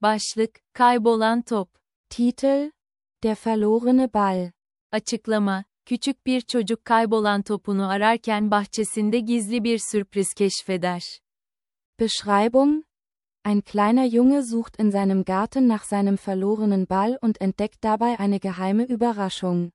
Başlık, kaybolan top. Titel: Der verlorene Ball. Açıklama, küçük bir çocuk kaybolan topunu ararken bahçesinde gizli bir sürpriz keşfeder. Beschreibung: Ein kleiner Junge sucht in seinem Garten nach seinem verlorenen Ball und entdeckt dabei eine geheime Überraschung.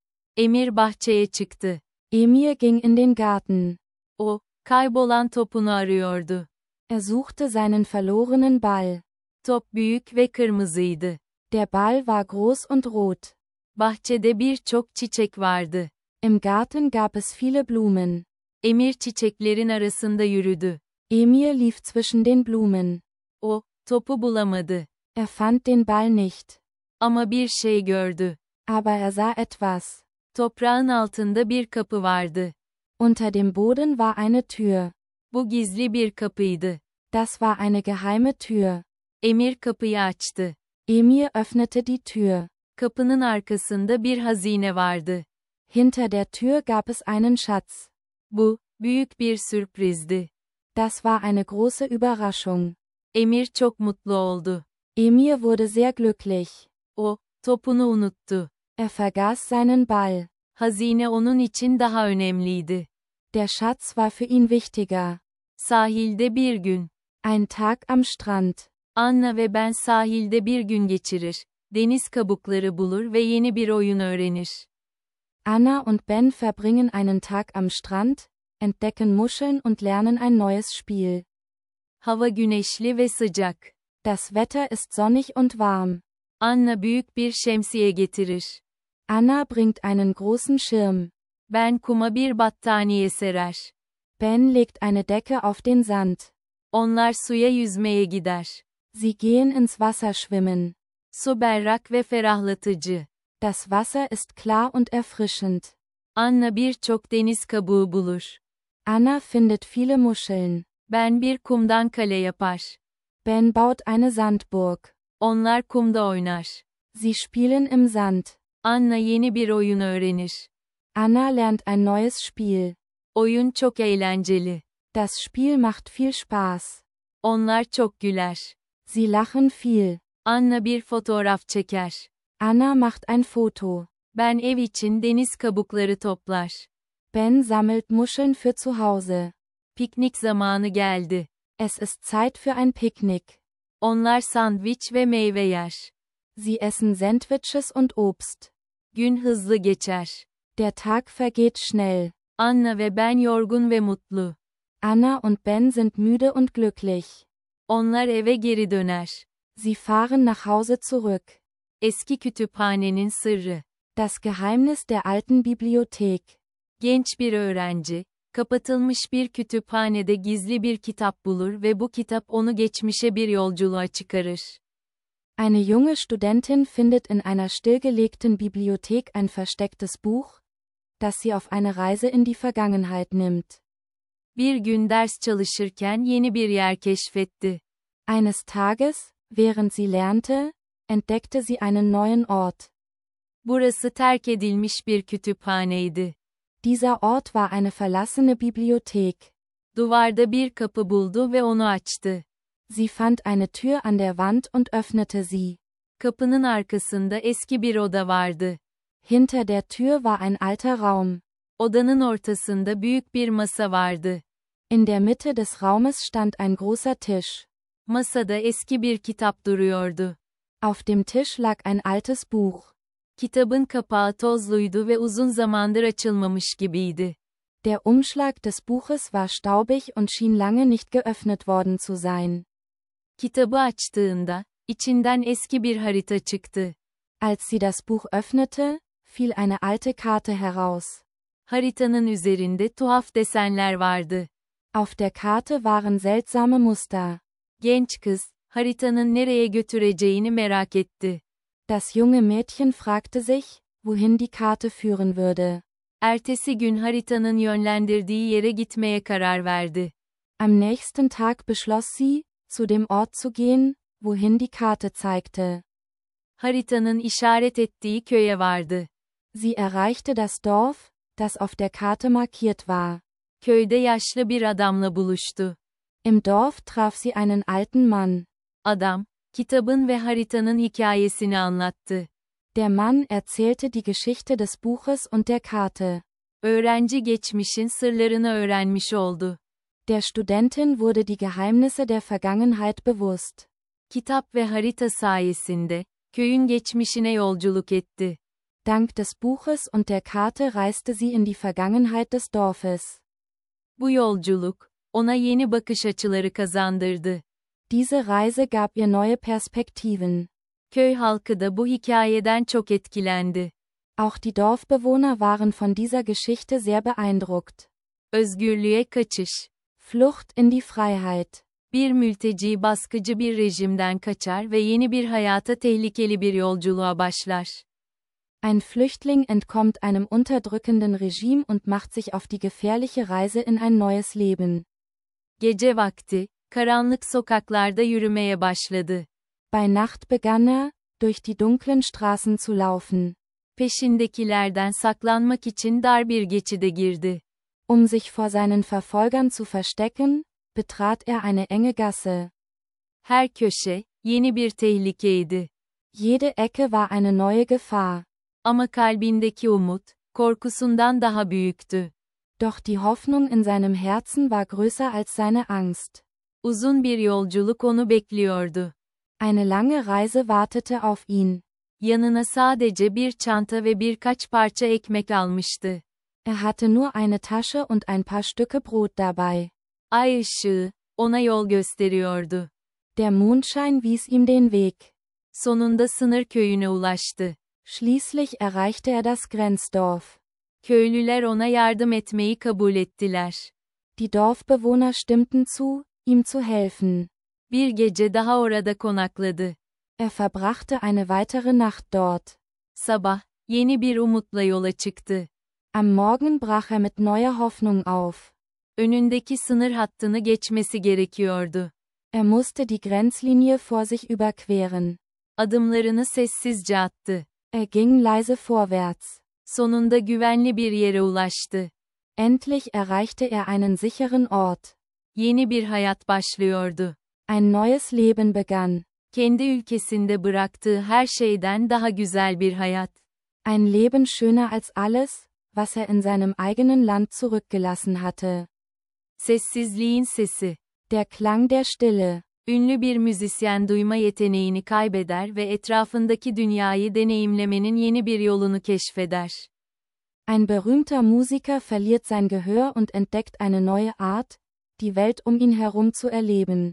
Emir bahçeye çıktı. Emir ging in den Garten. O, kaybolan topunu arıyordu. Er suchte seinen verlorenen Ball. Top büyük ve kırmızıydı. Der Ball war groß und rot. Bahçede birçok çiçek vardı. Im Garten gab es viele Blumen. Emir çiçeklerin arasında yürüdü. Emir lief zwischen den Blumen. O, topu bulamadı. Er fand den Ball nicht. Ama bir şey gördü. Aber er sah etwas. Toprağın altında bir kapı vardı. Unter dem Boden war eine Tür. Bu gizli bir kapıydı. Das war eine geheime Tür. Emir kapıyı açtı. Emir öffnete die Tür. Kapının arkasında bir hazine vardı. Hinter der Tür gab es einen Schatz. Bu, büyük bir sürprizdi. Das war eine große Überraschung. Emir çok mutlu oldu. Emir wurde sehr glücklich. O, topunu unuttu. Er vergaß seinen Ball. Hazine onun için daha önemliydi. Der Schatz war für ihn wichtiger. Sahilde bir gün. Ein Tag am Strand. Anna ve ben sahilde bir gün geçirir. Deniz kabukları bulur ve yeni bir oyun öğrenir. Anna und Ben verbringen einen Tag am Strand, entdecken Muscheln und lernen ein neues Spiel. Hava güneşli ve sıcak. Das Wetter ist sonnig und warm. Anna büyük bir şemsiye getirir. Anna bringt einen großen Schirm. Ben kuma bir battaniye serer. Ben legt eine Decke auf den Sand. Onlar suya yüzmeye gider. Sie gehen ins Wasser schwimmen. Su berrak ve ferahlatıcı. Das Wasser ist klar und erfrischend. Anna birçok deniz kabuğu bulur. Anna findet viele Muscheln. Ben bir kumdan kale yapar. Ben baut eine Sandburg. Onlar kumda oynar. Sie spielen im Sand. Anna yeni bir oyun öğrenir. Anna lernt ein neues Spiel. Oyun çok eğlenceli. Das Spiel macht viel Spaß. Onlar çok güler. Sie lachen viel. Anna bir fotoğraf çeker. Anna macht ein Foto. Ben ev için deniz kabukları toplar. Ben sammelt Muscheln für zu Hause. Piknik zamanı geldi. Es ist Zeit für ein Picknick. Onlar sandviç ve meyve yer. Sie essen Sandwiches und Obst. Gün hızlı geçer. Der Tag vergeht schnell. Anna ve ben yorgun ve mutlu. Anna und Ben sind müde und glücklich. Onlar eve geri döner. Sie fahren nach Hause zurück. Eski kütüphanenin sırrı. Das Geheimnis der alten Bibliothek. Genç bir öğrenci, kapatılmış bir kütüphanede gizli bir kitap bulur ve bu kitap onu geçmişe bir yolculuğa çıkarır. Eine junge Studentin findet in einer stillgelegten Bibliothek ein verstecktes Buch, das sie auf eine Reise in die Vergangenheit nimmt. Bir gün ders çalışırken yeni bir yer keşfetti. Eines Tages, während sie lernte, entdeckte sie einen neuen Ort. Burası terk edilmiş bir kütüphaneydi. Dieser Ort war eine verlassene Bibliothek. Duvarda bir kapı buldu ve onu açtı. Sie fand eine Tür an der Wand und öffnete sie. Kapının arkasında eski bir oda vardı. Hinter der Tür war ein alter Raum. Odanın ortasında büyük bir masa vardı. In der Mitte des Raumes stand ein großer Tisch. Masada eski bir kitap duruyordu. Auf dem Tisch lag ein altes Buch. Kitabın kapağı tozluydu ve uzun zamandır açılmamış gibiydi. Der Umschlag des Buches war staubig und schien lange nicht geöffnet worden zu sein. Kitabı açtığında, içinden eski bir harita çıktı. Als sie das Buch öffnete, fiel eine alte Karte heraus. Haritanın üzerinde tuhaf desenler vardı. Auf der Karte waren seltsame Muster. Genç kız, haritanın nereye götüreceğini merak etti. Das junge Mädchen fragte sich, wohin die Karte führen würde. Ertesi gün haritanın yönlendirdiği yere gitmeye karar verdi. Am nächsten Tag beschloss sie, zu dem Ort zu gehen, wohin die Karte zeigte. Haritanın işaret ettiği köye vardı. Sie erreichte das Dorf, das auf der Karte markiert war. Köyde yaşlı bir adamla buluştu. Im Dorf traf sie einen alten Mann. Adam, Kitabın ve haritanın hikayesini anlattı. Der Mann erzählte die Geschichte des Buches und der Karte. Öğrenci geçmişin sırlarını öğrenmiş oldu. Der Studentin wurde die Geheimnisse der Vergangenheit bewusst. Kitap ve harita sayesinde, köyün geçmişine yolculuk etti. Dank des Buches und der Karte reiste sie in die Vergangenheit des Dorfes. Bu yolculuk, ona yeni bakış açıları kazandırdı. Diese Reise gab ihr neue Perspektiven. Köy halkı da bu hikayeden çok etkilendi. Auch die Dorfbewohner waren von dieser Geschichte sehr beeindruckt. Özgürlüğe kaçış. Flucht in die Freiheit. Bir mülteci baskıcı bir rejimden kaçar ve yeni bir hayata tehlikeli bir yolculuğa başlar. Ein Flüchtling entkommt einem unterdrückenden Regime und macht sich auf die gefährliche Reise in ein neues Leben. Gece vakti, karanlık sokaklarda yürümeye başladı. Bei Nacht begann er, durch die dunklen Straßen zu laufen. Peşindekilerden saklanmak için dar bir geçide girdi. Sich vor seinen Verfolgern zu verstecken, betrat er eine enge Gasse. Her köşe, yeni bir tehlikeydi. Jede Ecke war eine neue Gefahr. Ama kalbindeki umut, korkusundan daha büyüktü. Doch die Hoffnung in seinem Herzen war größer als seine Angst. Uzun bir yolculuk onu bekliyordu. Eine lange Reise wartete auf ihn. Yanına sadece bir çanta ve birkaç parça ekmek almıştı. Er hatte nur eine Tasche und ein paar Stücke Brot dabei. Ay ışığı, ona yol gösteriyordu. Der Mondschein wies ihm den Weg. Sonunda sınır köyüne ulaştı. Schließlich erreichte er das Grenzdorf. Köylüler ona yardım etmeyi kabul ettiler. Die Dorfbewohner stimmten zu, ihm zu helfen. Bir gece daha orada konakladı. Er verbrachte eine weitere Nacht dort. Sabah, yeni bir umutla yola çıktı. Am Morgen brach er mit neuer Hoffnung auf. Önündeki sınır hattını geçmesi gerekiyordu. Er musste die Grenzlinie vor sich überqueren. Adımlarını sessizce attı. Er ging leise vorwärts. Sonunda güvenli bir yere ulaştı. Endlich erreichte er einen sicheren Ort. Yeni bir hayat başlıyordu. Ein neues Leben begann. Kendi ülkesinde bıraktığı her şeyden daha güzel bir hayat. Ein Leben schöner als alles, was er in seinem eigenen Land zurückgelassen hatte. Sessizliğin sesi. Der Klang der Stille. Ünlü bir müzisyen duyma yeteneğini kaybeder ve etrafındaki dünyayı deneyimlemenin yeni bir yolunu keşfeder. Ein berühmter Musiker verliert sein Gehör und entdeckt eine neue Art, die Welt ihn herum zu erleben.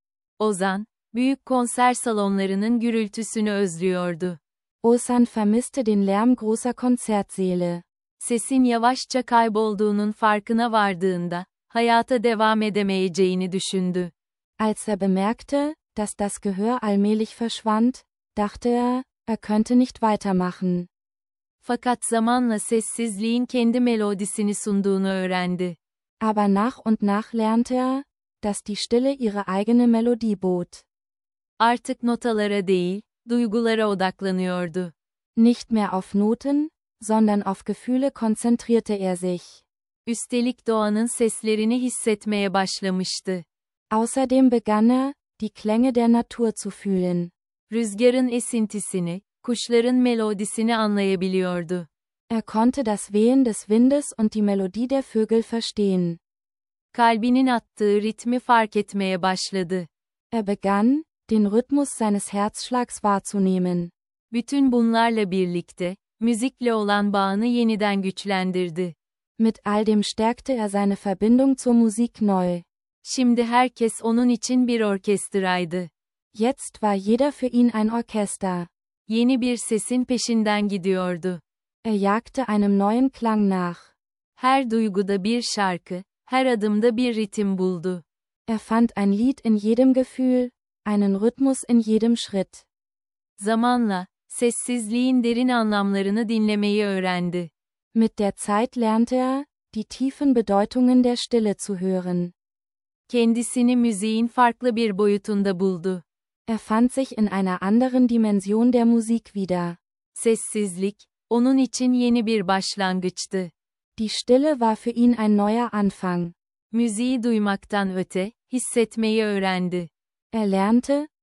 Ozan, büyük konser salonlarının gürültüsünü özlüyordu. Ozan vermisste den Lärm großer Konzertsäle. Sesin yavaşça kaybolduğunun farkına vardığında, hayata devam edemeyeceğini düşündü. Als er bemerkte, dass das Gehör allmählich verschwand, dachte er könnte nicht weitermachen. Fakat zamanla sessizliğin kendi melodisini sunduğunu öğrendi. Aber nach und nach lernte er, dass die Stille ihre eigene Melodie bot. Artık notalara değil, duygulara odaklanıyordu. Nicht mehr auf Noten, sondern auf Gefühle konzentrierte er sich. Üstelik doğanın seslerini hissetmeye başlamıştı. Außerdem begann er, die Klänge der Natur zu fühlen. Rüzgarın esintisini, kuşların melodisini anlayabiliyordu. Er konnte das Wehen des Windes und die Melodie der Vögel verstehen. Kalbinin attığı ritmi fark etmeye başladı. Er begann, den Rhythmus seines Herzschlags wahrzunehmen. Bütün bunlarla birlikte, müzikle olan bağını yeniden güçlendirdi. Mit all dem stärkte er seine Verbindung zur Musik neu. Şimdi herkes onun için bir orkestraydı. Jetzt war jeder für ihn ein Orchester. Yeni bir sesin peşinden gidiyordu. Er jagte einem neuen Klang nach. Her duyguda bir şarkı, her adımda bir ritim buldu. Er fand ein Lied in jedem Gefühl, einen Rhythmus in jedem Schritt. Zamanla, sessizliğin derin anlamlarını dinlemeyi öğrendi. Mit der Zeit lernte er, die tiefen Bedeutungen der Stille zu hören. Kendisini müziğin farklı bir boyutunda buldu. Er fand sich in einer anderen Dimension der Musik wieder. Sessizlik, onun için yeni bir başlangıçtı. Die Stille war für ihn ein neuer Anfang. Müziği duymaktan öte, hissetmeyi öğrendi. Er lernte,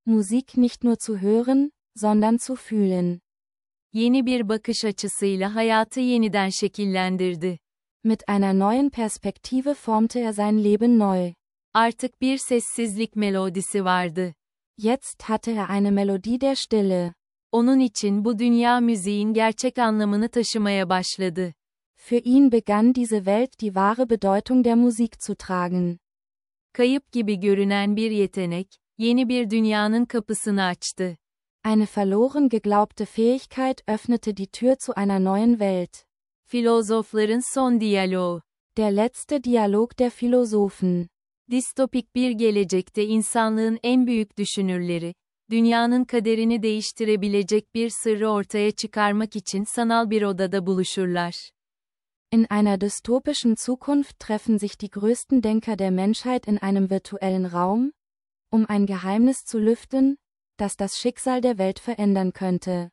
Musik nicht nur zu hören, sondern zu fühlen. Yeni bir bakış açısıyla hayatı yeniden şekillendirdi. Mit einer neuen Perspektive formte er sein Leben neu. Artık bir sessizlik melodisi vardı. Jetzt hatte er eine Melodie der Stille. Onun için bu dünya müziğin gerçek anlamını taşımaya başladı. Für ihn begann diese Welt die wahre Bedeutung der Musik zu tragen. Kayıp gibi görünen bir yetenek, yeni bir dünyanın kapısını açtı. Eine verloren geglaubte Fähigkeit öffnete die Tür zu einer neuen Welt. Filozofların son diyaloğu. Der letzte Dialog der Philosophen. Distopik bir gelecekte insanlığın en büyük düşünürleri, dünyanın kaderini değiştirebilecek bir sırrı ortaya çıkarmak için sanal bir odada buluşurlar. In einer dystopischen Zukunft treffen sich die größten Denker der Menschheit in einem virtuellen Raum, um ein Geheimnis zu lüften, das das Schicksal der Welt verändern könnte.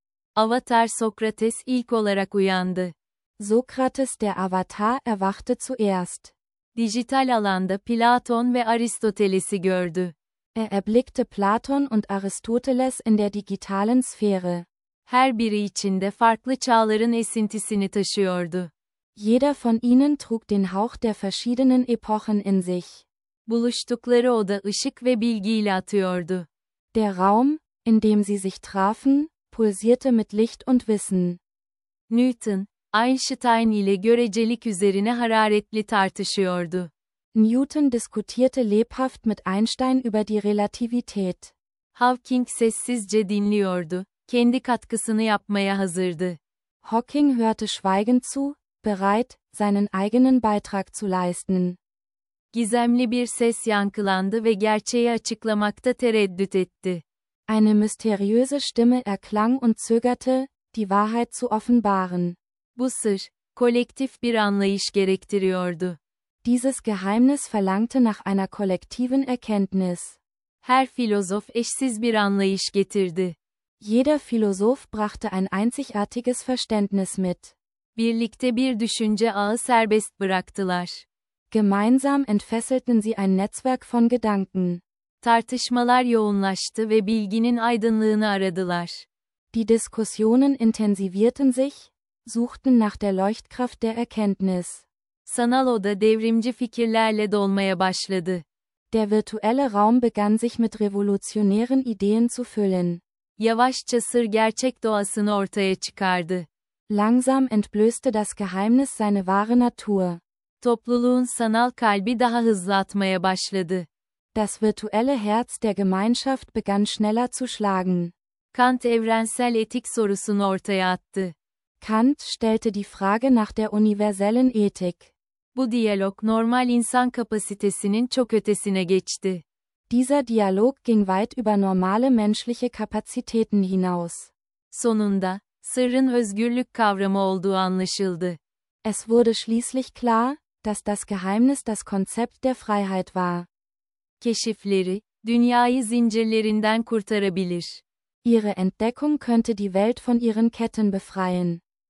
Avatar Sokrates ilk olarak uyandı. Sokrates der Avatar erwachte zuerst. Dijital alanda Platon ve Aristoteles'i gördü. Er erblickte Platon und Aristoteles in der digitalen Sphäre. Her biri içinde farklı çağların esintisini taşıyordu. Jeder von ihnen trug den Hauch der verschiedenen Epochen in sich. Buluştukları oda ışık ve bilgiyle atıyordu. Der Raum, in dem sie sich trafen, pulsierte mit Licht und Wissen. Newton, Einstein ile görecelik üzerine hararetli tartışıyordu. Newton diskutierte lebhaft mit Einstein über die Relativität. Hawking sessizce dinliyordu, kendi katkısını yapmaya hazırdı. Hawking hörte schweigend zu, bereit, seinen eigenen Beitrag zu leisten. Gizemli bir ses yankılandı ve gerçeği açıklamakta tereddüt etti. Eine mysteriöse Stimme erklang und zögerte, die Wahrheit zu offenbaren. Bu sır, kolektif bir anlayış gerektiriyordu. Dieses Geheimnis verlangte nach einer kollektiven Erkenntnis. Her filozof eşsiz bir anlayış getirdi. Jeder Philosoph brachte ein einzigartiges Verständnis mit. Birlikte bir düşünce ağı serbest bıraktılar. Gemeinsam entfesselten sie ein Netzwerk von Gedanken. Tartışmalar yoğunlaştı ve bilginin aydınlığını aradılar. Die Diskussionen intensivierten sich, suchten nach der Leuchtkraft der Erkenntnis. Sanal oda devrimci fikirlerle dolmaya başladı. Der virtuelle Raum begann sich mit revolutionären Ideen zu füllen. Yavaşça sır gerçek doğasını ortaya çıkardı. Langsam entblößte das Geheimnis seine wahre Natur. Topluluğun sanal kalbi daha hızlı atmaya başladı. Das virtuelle Herz der Gemeinschaft begann schneller zu schlagen. Kant evrensel etik sorusunu ortaya attı. Kant stellte die Frage nach der universellen Ethik. Bu diyalog normal insan kapasitesinin çok ötesine geçti. Dieser Dialog ging weit über normale menschliche Kapazitäten hinaus. Sonunda, sırrın özgürlük kavramı olduğu anlaşıldı. Es wurde schließlich klar, dass das Geheimnis das Konzept der Freiheit war. Keşifleri, dünyayı zincirlerinden kurtarabilir. Ihre Entdeckung könnte die Welt von ihren Ketten befreien.